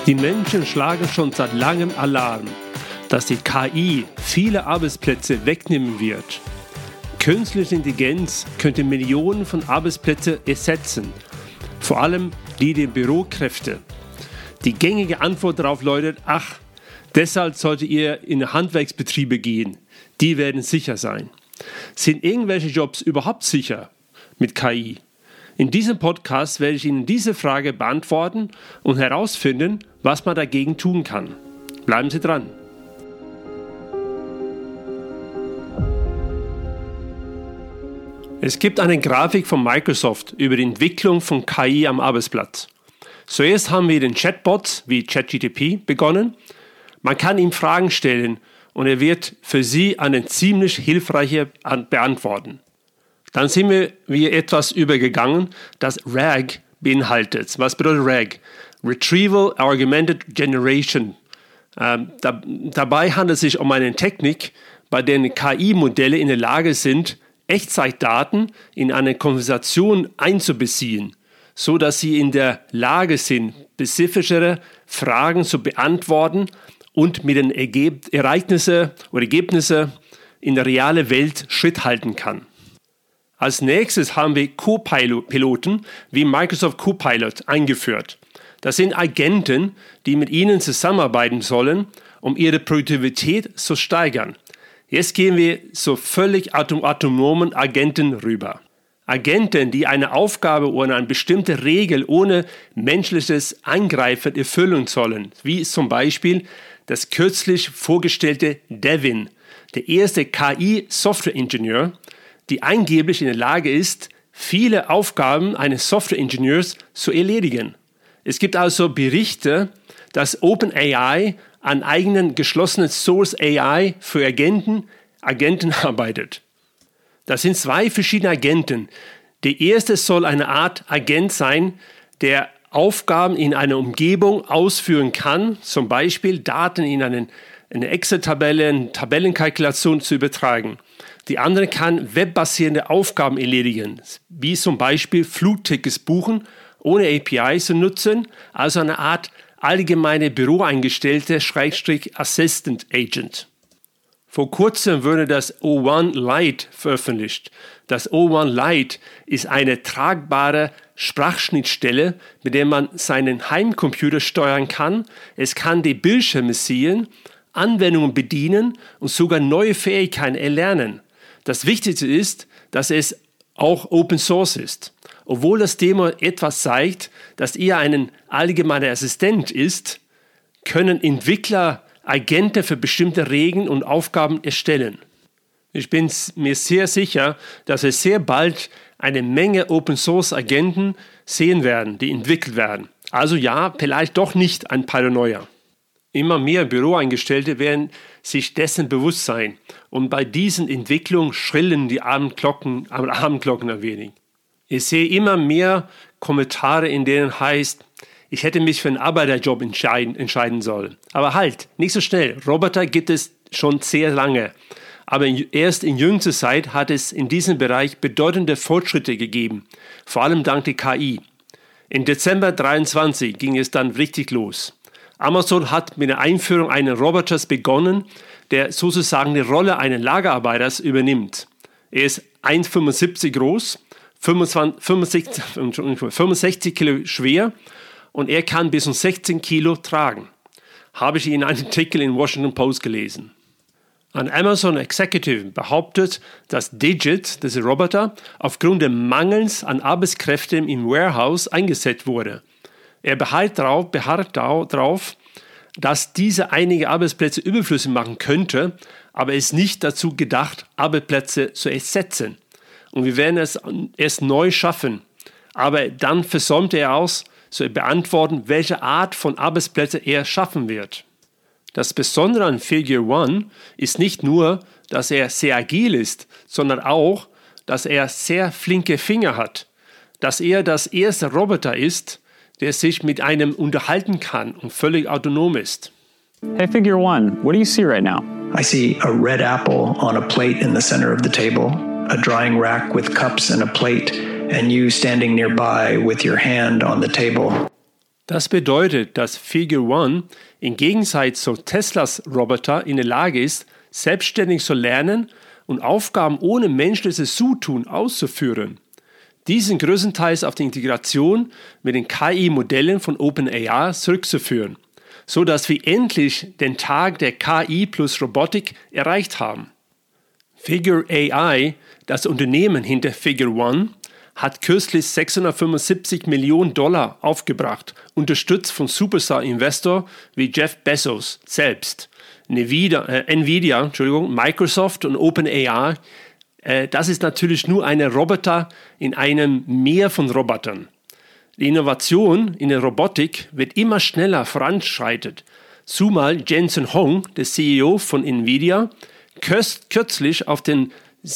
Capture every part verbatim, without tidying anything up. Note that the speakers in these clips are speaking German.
Die Menschen schlagen schon seit langem Alarm, dass die K I viele Arbeitsplätze wegnehmen wird. Künstliche Intelligenz könnte Millionen von Arbeitsplätzen ersetzen, vor allem die der Bürokräfte. Die gängige Antwort darauf lautet, ach, deshalb solltet ihr in Handwerksbetriebe gehen, die werden sicher sein. Sind irgendwelche Jobs überhaupt sicher mit K I? In diesem Podcast werde ich Ihnen diese Frage beantworten und herausfinden, was man dagegen tun kann. Bleiben Sie dran. Es gibt eine Grafik von Microsoft über die Entwicklung von K I am Arbeitsplatz. Zuerst haben wir den Chatbots wie ChatGPT begonnen. Man kann ihm Fragen stellen und er wird für Sie eine ziemlich hilfreiche beantworten. Dann sind wir wie etwas übergegangen, das R A G beinhaltet. Was bedeutet R A G? Retrieval Augmented Generation. Ähm, da, dabei handelt es sich um eine Technik, bei der K I-Modelle in der Lage sind, Echtzeitdaten in eine Konversation einzubeziehen, so dass sie in der Lage sind, spezifischere Fragen zu beantworten und mit den Ergeb- Ereignissen oder Ergebnissen in der realen Welt Schritt halten kann. Als nächstes haben wir Co-Piloten wie Microsoft Copilot eingeführt. Das sind Agenten, die mit Ihnen zusammenarbeiten sollen, um ihre Produktivität zu steigern. Jetzt gehen wir zu völlig autonomen Agenten rüber. Agenten, die eine Aufgabe oder eine bestimmte Regel ohne menschliches Eingreifen erfüllen sollen, wie zum Beispiel das kürzlich vorgestellte Devin, der erste K I-Software-Ingenieur, die angeblich in der Lage ist, viele Aufgaben eines Software-Ingenieurs zu erledigen. Es gibt also Berichte, dass OpenAI an eigenen geschlossenen Source A I für Agenten, Agenten arbeitet. Das sind zwei verschiedene Agenten. Der erste soll eine Art Agent sein, der Aufgaben in einer Umgebung ausführen kann, zum Beispiel Daten in einen, eine Excel-Tabelle, eine Tabellenkalkulation zu übertragen. Die andere kann webbasierende Aufgaben erledigen, wie zum Beispiel Flugtickets buchen, ohne A P I zu nutzen, also eine Art allgemeine Büroangestellte Schrägstrich Assistant Agent. Vor kurzem wurde das O eins Lite veröffentlicht. Das O eins Lite ist eine tragbare Sprachschnittstelle, mit der man seinen Heimcomputer steuern kann. Es kann die Bildschirme sehen, Anwendungen bedienen und sogar neue Fähigkeiten erlernen. Das Wichtigste ist, dass es auch Open Source ist. Obwohl das Demo etwas zeigt, dass eher ein allgemeiner Assistent ist, können Entwickler Agenten für bestimmte Regeln und Aufgaben erstellen. Ich bin mir sehr sicher, dass wir sehr bald eine Menge Open Source Agenten sehen werden, die entwickelt werden. Also ja, vielleicht doch nicht ein Paranoia. Immer mehr Büroangestellte werden sich dessen bewusst sein. Und bei diesen Entwicklungen schrillen die Abendglocken, Abendglocken ein wenig. Ich sehe immer mehr Kommentare, in denen heißt, ich hätte mich für einen Arbeiterjob entscheiden, entscheiden sollen. Aber halt, nicht so schnell. Roboter gibt es schon sehr lange. Aber erst in jüngster Zeit hat es in diesem Bereich bedeutende Fortschritte gegeben. Vor allem dank der K I. Im Dezember zweitausenddreiundzwanzig ging es dann richtig los. Amazon hat mit der Einführung eines Roboters begonnen, der sozusagen die Rolle eines Lagerarbeiters übernimmt. Er ist eins Komma fünfundsiebzig groß, fünfundsechzig, fünfundsechzig Kilo schwer und er kann bis zu sechzehn Kilo tragen. Habe ich in einem Artikel in Washington Post gelesen. Ein Amazon Executive behauptet, dass Digit, dieser Roboter, aufgrund des Mangels an Arbeitskräften im Warehouse eingesetzt wurde. Er beharrt darauf, beharrt darauf, dass diese einige Arbeitsplätze überflüssig machen könnte, aber es ist nicht dazu gedacht, Arbeitsplätze zu ersetzen. Und wir werden es erst neu schaffen. Aber dann versäumt er aus, zu beantworten, welche Art von Arbeitsplätzen er schaffen wird. Das Besondere an Figure One ist nicht nur, dass er sehr agil ist, sondern auch, dass er sehr flinke Finger hat. Dass er das erste Roboter ist, der sich mit einem unterhalten kann und völlig autonom ist. Hey, Figure One, what do you see right now? I see a red apple on a plate in the center of the table, a drying rack with cups and a plate, and you standing nearby with your hand on the table. Das bedeutet, dass Figure One im Gegensatz zu Teslas Roboter in der Lage ist, selbstständig zu lernen und Aufgaben ohne menschliches Zutun auszuführen. Dies sind größtenteils auf die Integration mit den K I-Modellen von OpenAI zurückzuführen, so dass wir endlich den Tag der K I plus Robotik erreicht haben. Figure A I, das Unternehmen hinter Figure One, hat kürzlich sechshundertfünfundsiebzig Millionen Dollar aufgebracht, unterstützt von Superstar-Investor wie Jeff Bezos selbst. Nvidia, äh, Nvidia Entschuldigung, Microsoft und OpenAI, äh, das ist natürlich nur ein Roboter in einem Meer von Robotern. Die Innovation in der Robotik wird immer schneller voranschreitet, zumal Jensen Huang, der C E O von Nvidia, kürzlich auf den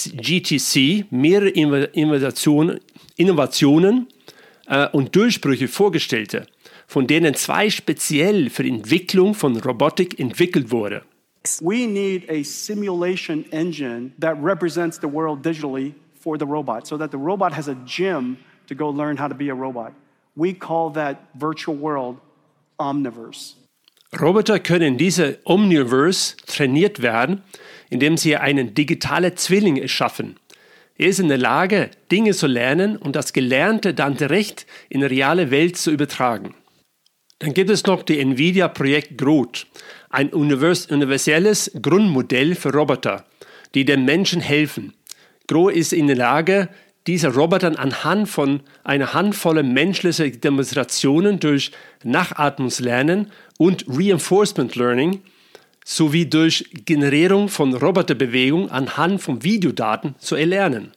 G T C mehrere Innovationen, Innovationen äh, und Durchbrüche vorgestellte, von denen zwei speziell für die Entwicklung von Robotik entwickelt wurden. We need a simulation engine that represents the world digitally for the robot, so that the robot has a gym to go learn how to be a robot. We call that virtual world Omniverse. Roboter können in diese Omniverse trainiert werden, indem sie einen digitalen Zwilling erschaffen. Er ist in der Lage, Dinge zu lernen und das Gelernte dann direkt in die reale Welt zu übertragen. Dann gibt es noch die Nvidia-Projekt Groot, ein universelles Grundmodell für Roboter, die den Menschen helfen. Groot ist in der Lage, diese Roboter anhand von einer Handvoll menschlicher Demonstrationen durch Nachahmungslernen und Reinforcement Learning sowie durch Generierung von Roboterbewegungen anhand von Videodaten zu erlernen.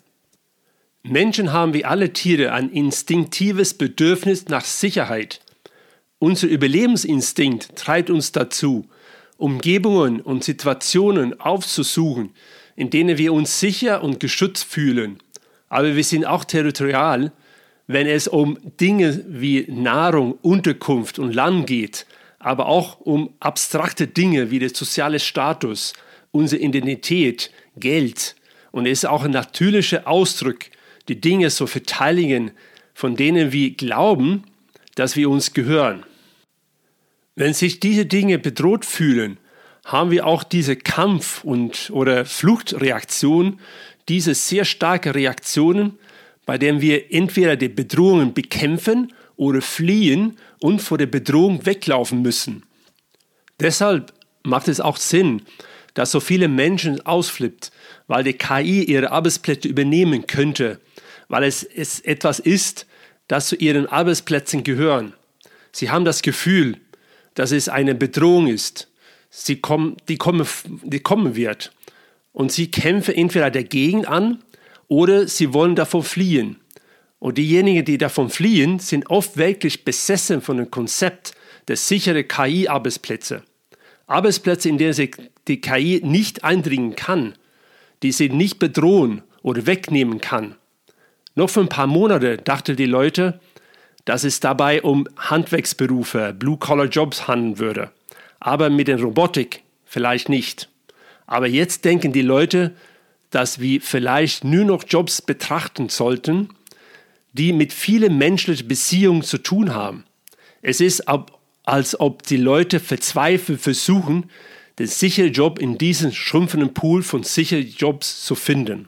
Menschen haben wie alle Tiere ein instinktives Bedürfnis nach Sicherheit. Unser Überlebensinstinkt treibt uns dazu, Umgebungen und Situationen aufzusuchen, in denen wir uns sicher und geschützt fühlen. Aber wir sind auch territorial, wenn es um Dinge wie Nahrung, Unterkunft und Land geht, aber auch um abstrakte Dinge wie der soziale Status, unsere Identität, Geld. Und es ist auch ein natürlicher Ausdruck, die Dinge zu verteidigen, von denen wir glauben, dass wir uns gehören. Wenn sich diese Dinge bedroht fühlen, haben wir auch diese Kampf- und oder Fluchtreaktion, diese sehr starke Reaktionen, bei denen wir entweder die Bedrohungen bekämpfen oder fliehen und vor der Bedrohung weglaufen müssen. Deshalb macht es auch Sinn, dass so viele Menschen ausflippt, weil die K I ihre Arbeitsplätze übernehmen könnte, weil es, es etwas ist, das zu ihren Arbeitsplätzen gehören. Sie haben das Gefühl, dass es eine Bedrohung ist, sie kommen, die, kommen, die kommen wird. Und sie kämpfen entweder dagegen an oder sie wollen davon fliehen. Und diejenigen, die davon fliehen, sind oft wirklich besessen von dem Konzept der sicheren K I-Arbeitsplätze. Arbeitsplätze, in denen sich die K I nicht eindringen kann, die sie nicht bedrohen oder wegnehmen kann. Noch vor ein paar Monaten dachten die Leute, dass es dabei um Handwerksberufe, Blue-Collar-Jobs handeln würde. Aber mit der Robotik vielleicht nicht. Aber jetzt denken die Leute, dass wir vielleicht nur noch Jobs betrachten sollten, die mit vielen menschlichen Beziehungen zu tun haben. Es ist, als ob die Leute verzweifelt versuchen, den sicheren Job in diesem schrumpfenden Pool von sicheren Jobs zu finden.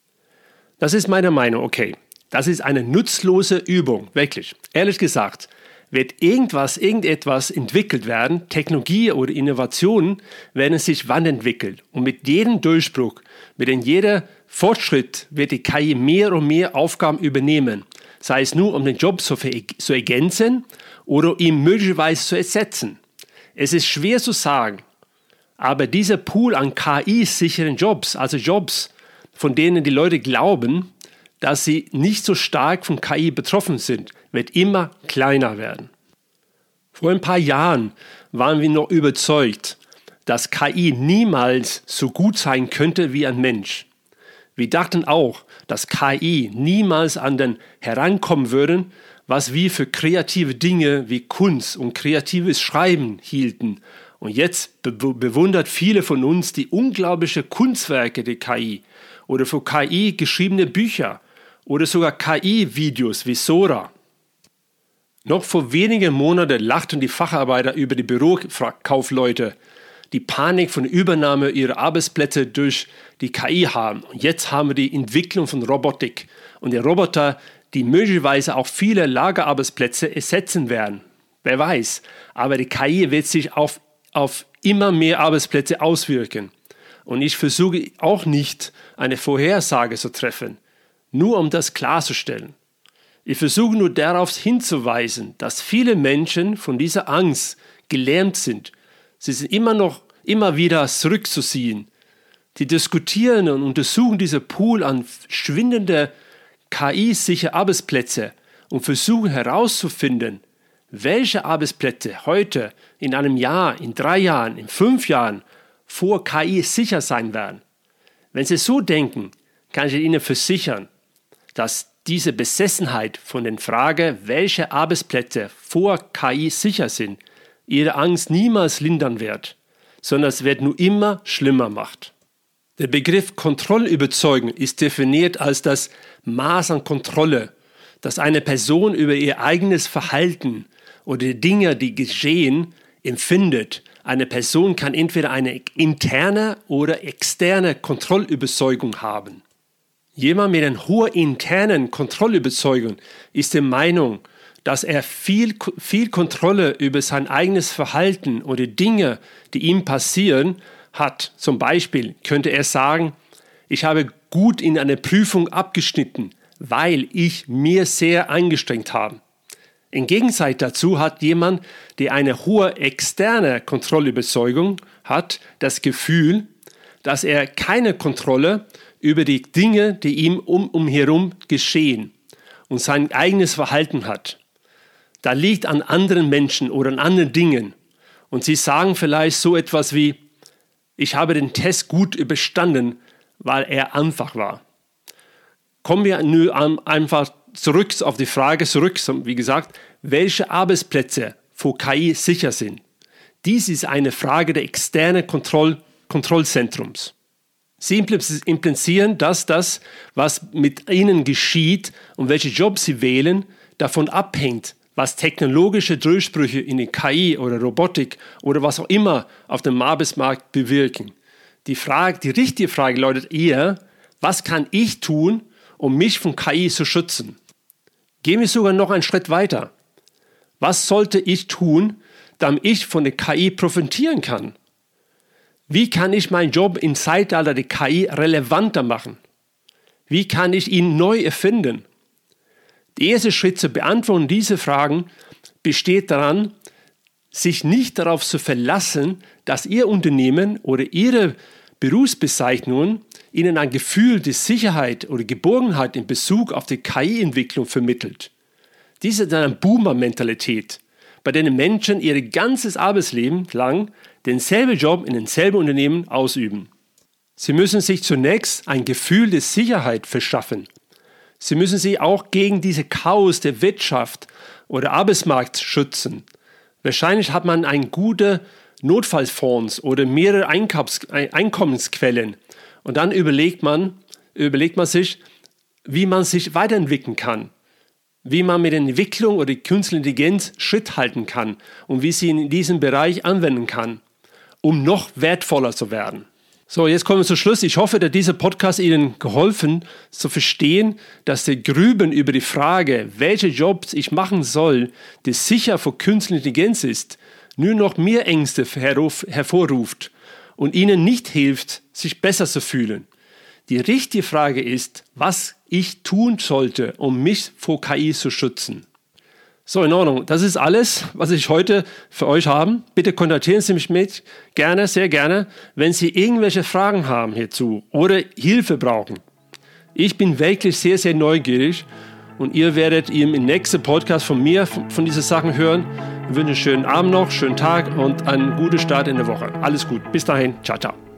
Das ist meine Meinung, okay. Das ist eine nutzlose Übung, wirklich. Ehrlich gesagt, wird irgendwas, irgendetwas entwickelt werden, Technologie oder Innovationen werden sich wann entwickelt. Und mit jedem Durchbruch, mit jedem Fortschritt wird die K I mehr und mehr Aufgaben übernehmen. Sei es nur, um den Job zu, zu ergänzen oder ihn möglicherweise zu ersetzen. Es ist schwer zu sagen, aber dieser Pool an K I-sicheren Jobs, also Jobs, von denen die Leute glauben, dass sie nicht so stark von K I betroffen sind, wird immer kleiner werden. Vor ein paar Jahren waren wir noch überzeugt, dass K I niemals so gut sein könnte wie ein Mensch. Wir dachten auch, dass K I niemals an den herankommen würde, was wir für kreative Dinge wie Kunst und kreatives Schreiben hielten. Und jetzt be- bewundert viele von uns die unglaublichen Kunstwerke der K I oder für K I geschriebene Bücher oder sogar K I-Videos wie Sora. Noch vor wenigen Monaten lachten die Facharbeiter über die Bürokaufleute, die Panik von der Übernahme ihrer Arbeitsplätze durch die K I haben. Und jetzt haben wir die Entwicklung von Robotik und der Roboter, die möglicherweise auch viele Lagerarbeitsplätze ersetzen werden. Wer weiß, aber die K I wird sich auf, auf immer mehr Arbeitsplätze auswirken. Und ich versuche auch nicht, eine Vorhersage zu treffen, nur um das klarzustellen. Ich versuche nur darauf hinzuweisen, dass viele Menschen von dieser Angst gelähmt sind. Sie sind immer noch, immer wieder zurückzuziehen. Sie diskutieren und untersuchen diesen Pool an schwindenden K I-sicheren Arbeitsplätzen und versuchen herauszufinden, welche Arbeitsplätze heute, in einem Jahr, in drei Jahren, in fünf Jahren vor K I sicher sein werden. Wenn Sie so denken, kann ich Ihnen versichern, dass diese Besessenheit von der Frage, welche Arbeitsplätze vor K I sicher sind, Ihre Angst niemals lindern wird, sondern es wird nur immer schlimmer macht. Der Begriff Kontrollüberzeugung ist definiert als das Maß an Kontrolle, das eine Person über ihr eigenes Verhalten oder die Dinge, die geschehen, empfindet. Eine Person kann entweder eine interne oder externe Kontrollüberzeugung haben. Jemand mit einer hohen internen Kontrollüberzeugung ist der Meinung, dass er viel, viel Kontrolle über sein eigenes Verhalten oder Dinge, die ihm passieren, hat. Zum Beispiel könnte er sagen, ich habe gut in einer Prüfung abgeschnitten, weil ich mir sehr angestrengt habe. Im Gegensatz dazu hat jemand, der eine hohe externe Kontrollüberzeugung hat, das Gefühl, dass er keine Kontrolle über die Dinge, die ihm um, umherum geschehen und sein eigenes Verhalten hat. Da liegt an anderen Menschen oder an anderen Dingen. Und sie sagen vielleicht so etwas wie, ich habe den Test gut überstanden, weil er einfach war. Kommen wir nur einfach zurück auf die Frage zurück, wie gesagt, welche Arbeitsplätze vor K I sicher sind. Dies ist eine Frage der externen Kontroll- Kontrollzentrums. Sie implizieren, dass das, was mit ihnen geschieht und welche Jobs sie wählen, davon abhängt, was technologische Durchbrüche in der K I oder Robotik oder was auch immer auf dem Arbeitsmarkt bewirken. Die Frage, die richtige Frage lautet eher, was kann ich tun, um mich von K I zu schützen? Gehen wir sogar noch einen Schritt weiter. Was sollte ich tun, damit ich von der K I profitieren kann? Wie kann ich meinen Job im Zeitalter der K I relevanter machen? Wie kann ich ihn neu erfinden? Der erste Schritt zur Beantwortung dieser Fragen besteht daran, sich nicht darauf zu verlassen, dass Ihr Unternehmen oder Ihre Berufsbezeichnungen Ihnen ein Gefühl der Sicherheit oder Geborgenheit in Bezug auf die K I-Entwicklung vermittelt. Dies ist eine Boomer-Mentalität, bei der Menschen ihr ganzes Arbeitsleben lang denselben Job in denselben Unternehmen ausüben. Sie müssen sich zunächst ein Gefühl der Sicherheit verschaffen. Sie müssen sich auch gegen diese Chaos der Wirtschaft oder Arbeitsmarkt schützen. Wahrscheinlich hat man einen guten Notfallfonds oder mehrere Einkaufs- Einkommensquellen. Und dann überlegt man, überlegt man sich, wie man sich weiterentwickeln kann, wie man mit der Entwicklung oder künstlicher Intelligenz Schritt halten kann und wie sie in diesem Bereich anwenden kann, um noch wertvoller zu werden. So, jetzt kommen wir zum Schluss. Ich hoffe, dass dieser Podcast Ihnen geholfen zu verstehen, dass der Grüben über die Frage, welche Jobs ich machen soll, die sicher vor künstlicher Intelligenz ist, nur noch mehr Ängste hervorruft und Ihnen nicht hilft, sich besser zu fühlen. Die richtige Frage ist, was ich tun sollte, um mich vor K I zu schützen. So, in Ordnung. Das ist alles, was ich heute für euch habe. Bitte kontaktieren Sie mich mit, gerne, sehr gerne, wenn Sie irgendwelche Fragen haben hierzu oder Hilfe brauchen. Ich bin wirklich sehr, sehr neugierig und ihr werdet im nächsten Podcast von mir von, von diesen Sachen hören. Ich wünsche einen schönen Abend noch, schönen Tag und einen guten Start in der Woche. Alles gut. Bis dahin. Ciao, ciao.